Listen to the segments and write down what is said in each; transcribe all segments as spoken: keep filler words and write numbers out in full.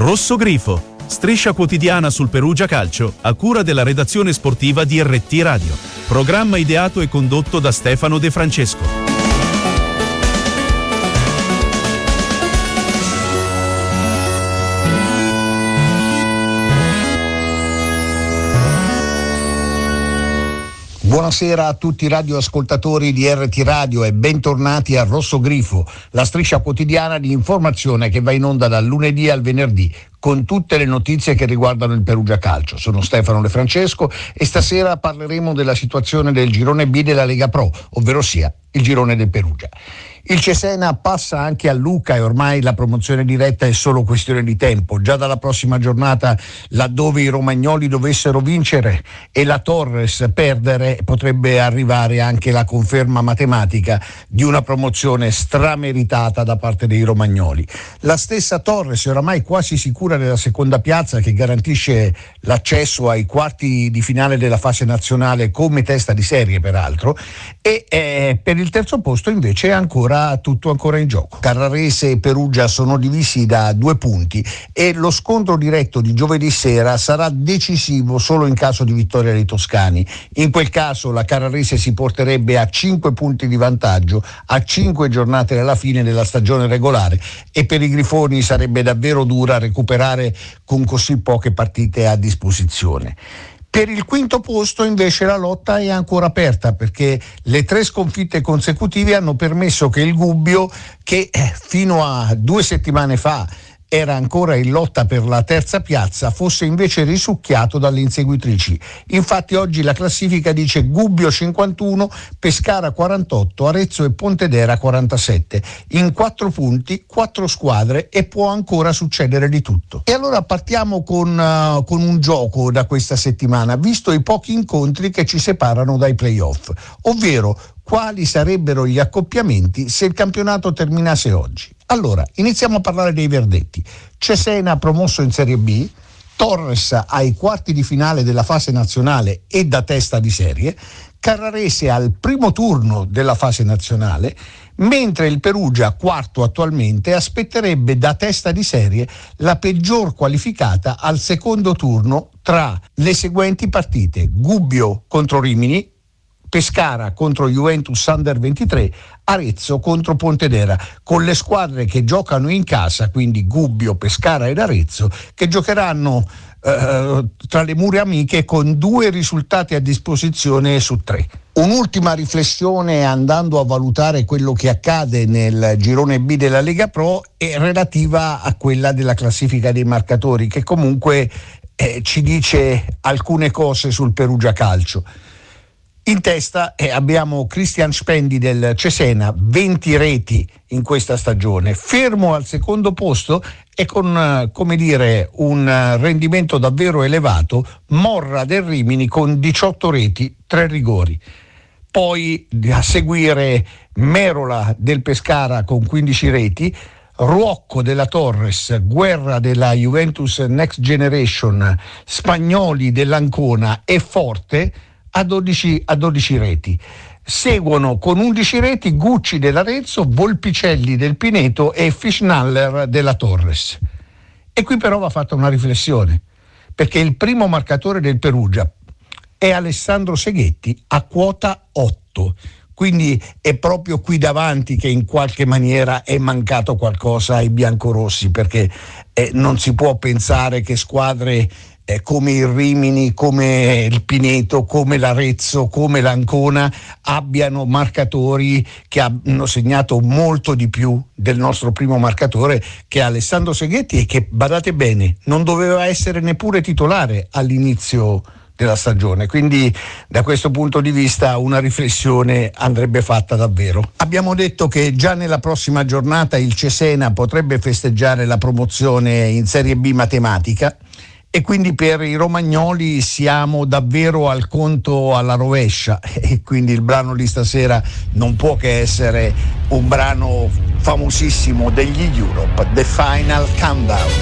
Rosso Grifo, striscia quotidiana sul Perugia Calcio, a cura della redazione sportiva di R T Radio. Programma ideato e condotto da Stefano De Francesco. Buonasera a tutti i radioascoltatori di R T Radio e bentornati a Rosso Grifo, la striscia quotidiana di informazione che va in onda dal lunedì al venerdì con tutte le notizie che riguardano il Perugia Calcio. Sono Stefano De Francesco e stasera parleremo della situazione del girone B della Lega Pro, ovvero sia il girone del Perugia. Il Cesena passa anche a Lucca e ormai la promozione diretta è solo questione di tempo. Già dalla prossima giornata, laddove i romagnoli dovessero vincere e la Torres perdere, potrebbe arrivare anche la conferma matematica di una promozione strameritata da parte dei romagnoli. La stessa Torres è oramai quasi sicura della seconda piazza, che garantisce l'accesso ai quarti di finale della fase nazionale come testa di serie peraltro, e eh, per il terzo posto invece è ancora tutto ancora in gioco. Carrarese e Perugia sono divisi da due punti e lo scontro diretto di giovedì sera sarà decisivo solo in caso di vittoria dei toscani. In quel caso la Carrarese si porterebbe a cinque punti di vantaggio a cinque giornate dalla fine della stagione regolare e per i grifoni sarebbe davvero dura recuperare con così poche partite a disposizione. Per il quinto posto invece la lotta è ancora aperta, perché le tre sconfitte consecutive hanno permesso che il Gubbio, che fino a due settimane fa era ancora in lotta per la terza piazza, fosse invece risucchiato dalle inseguitrici. Infatti oggi la classifica dice Gubbio cinquantuno, Pescara quarantotto, Arezzo e Pontedera quarantasette. In quattro punti, quattro squadre e può ancora succedere di tutto. E allora partiamo con, uh, con un gioco da questa settimana, visto i pochi incontri che ci separano dai playoff, ovvero quali sarebbero gli accoppiamenti se il campionato terminasse oggi. Allora, iniziamo a parlare dei verdetti. Cesena promosso in Serie B, Torres ai quarti di finale della fase nazionale e da testa di serie, Carrarese al primo turno della fase nazionale, mentre il Perugia, quarto attualmente, aspetterebbe da testa di serie la peggior qualificata al secondo turno tra le seguenti partite: Gubbio contro Rimini, Pescara contro Juventus Under ventitré, Arezzo contro Pontedera, con le squadre che giocano in casa, quindi Gubbio, Pescara ed Arezzo, che giocheranno eh, tra le mura amiche con due risultati a disposizione su tre. Un'ultima riflessione, andando a valutare quello che accade nel girone B della Lega Pro, è relativa a quella della classifica dei marcatori, che comunque eh, ci dice alcune cose sul Perugia Calcio. In testa eh, abbiamo Christian Spendi del Cesena, venti reti in questa stagione, fermo al secondo posto e con, eh, come dire, un rendimento davvero elevato, Morra del Rimini con diciotto reti, tre rigori. Poi a seguire Merola del Pescara con quindici reti, Ruocco della Torres, Guerra della Juventus Next Generation, Spagnoli dell'Ancona e Forte a dodici, a dodici reti. Seguono con undici reti Gucci dell'Arezzo, Volpicelli del Pineto e Fischnaller della Torres. E qui però va fatta una riflessione, perché il primo marcatore del Perugia è Alessandro Seghetti a quota otto, quindi è proprio qui davanti che in qualche maniera è mancato qualcosa ai biancorossi, perché eh, non si può pensare che squadre Eh, come il Rimini, come il Pineto, come l'Arezzo, come l'Ancona abbiano marcatori che hanno segnato molto di più del nostro primo marcatore, che è Alessandro Seghetti, e che, badate bene, non doveva essere neppure titolare all'inizio della stagione. Quindi da questo punto di vista una riflessione andrebbe fatta davvero. Abbiamo detto che già nella prossima giornata il Cesena potrebbe festeggiare la promozione in Serie B matematica, e quindi per i romagnoli siamo davvero al conto alla rovescia, e quindi il brano di stasera non può che essere un brano famosissimo degli Europe, The Final Countdown.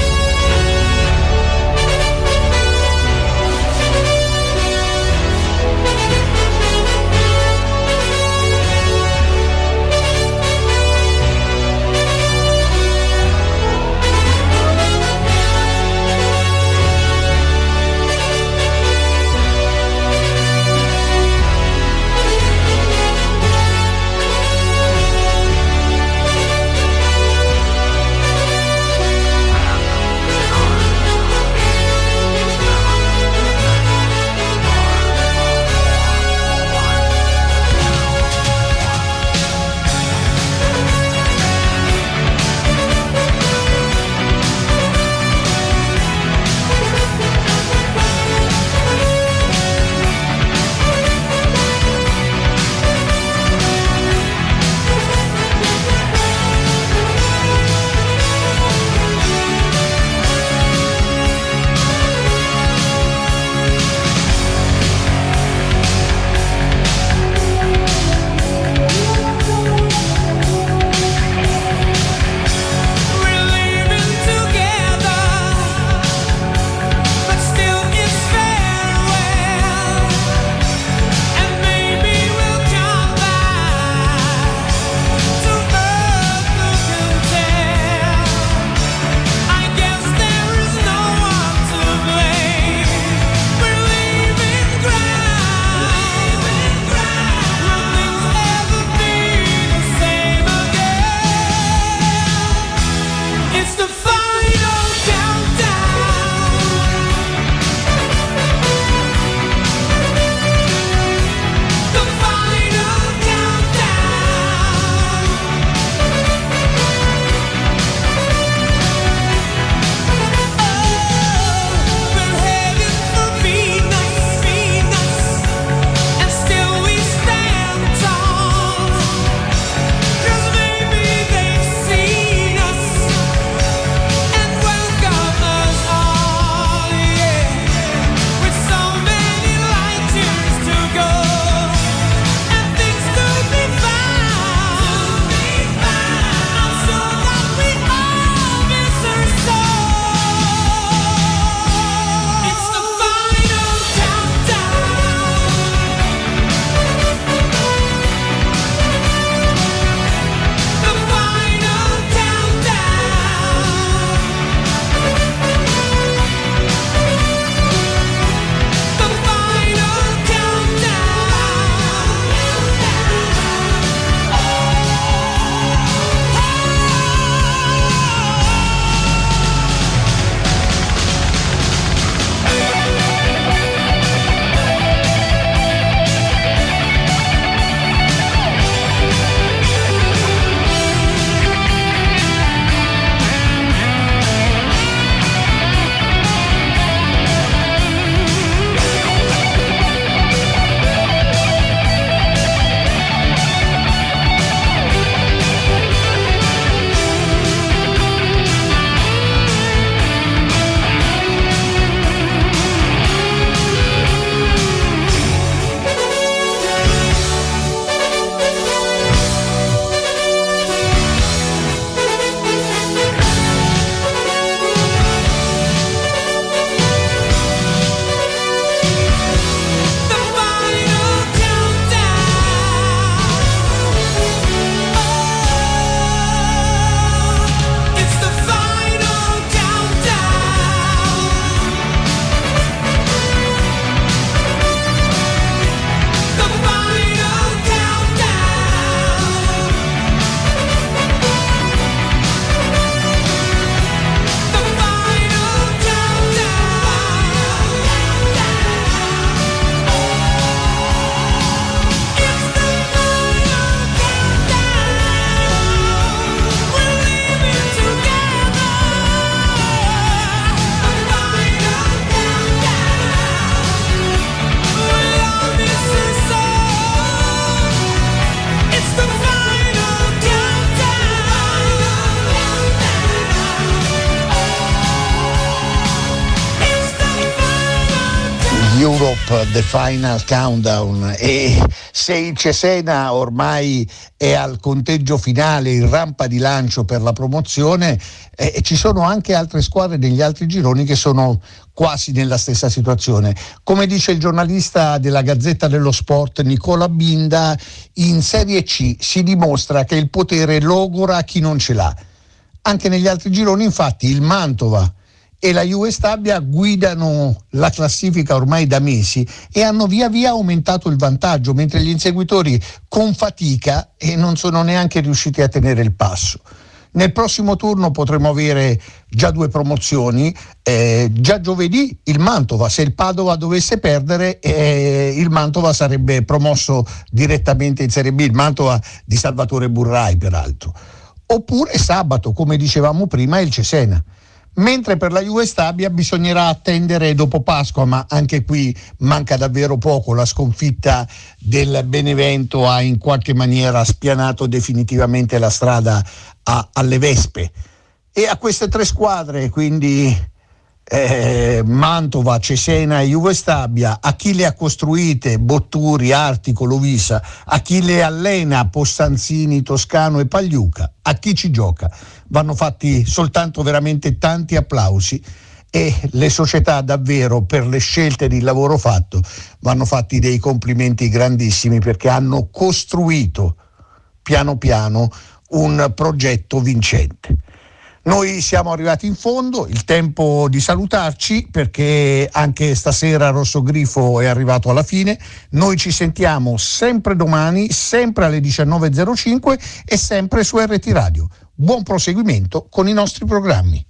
The Final Countdown, e se il Cesena ormai è al conteggio finale, in rampa di lancio per la promozione, eh, ci sono anche altre squadre negli altri gironi che sono quasi nella stessa situazione. Come dice il giornalista della Gazzetta dello Sport Nicola Binda, in Serie C si dimostra che il potere logora chi non ce l'ha. Anche negli altri gironi, infatti, il Mantova e la Juve Stabia guidano la classifica ormai da mesi e hanno via via aumentato il vantaggio, mentre gli inseguitori con fatica e non sono neanche riusciti a tenere il passo. Nel prossimo turno potremo avere già due promozioni. Eh, già giovedì il Mantova, se il Padova dovesse perdere, eh, il Mantova sarebbe promosso direttamente in Serie B, il Mantova di Salvatore Burrai peraltro. Oppure sabato, come dicevamo prima, il Cesena. Mentre per la Juve Stabia bisognerà attendere dopo Pasqua, ma anche qui manca davvero poco. La sconfitta del Benevento ha in qualche maniera spianato definitivamente la strada a, alle Vespe. E a queste tre squadre, quindi eh, Mantova, Cesena e Juve Stabia, a chi le ha costruite, Botturi, Artico, Lovisa, a chi le allena, Possanzini, Toscano e Pagliuca, a chi ci gioca, vanno fatti soltanto veramente tanti applausi, e le società davvero, per le scelte di lavoro fatto, vanno fatti dei complimenti grandissimi, perché hanno costruito piano piano un progetto vincente. Noi siamo arrivati in fondo, il tempo di salutarci, perché anche stasera Rossogrifo è arrivato alla fine. Noi ci sentiamo sempre domani, sempre alle diciannove e zero cinque e sempre su R T Radio. Buon proseguimento con i nostri programmi.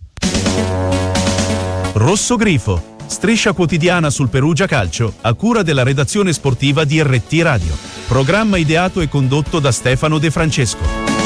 Rossogrifo, striscia quotidiana sul Perugia Calcio, a cura della redazione sportiva di R T Radio. Programma ideato e condotto da Stefano De Francesco.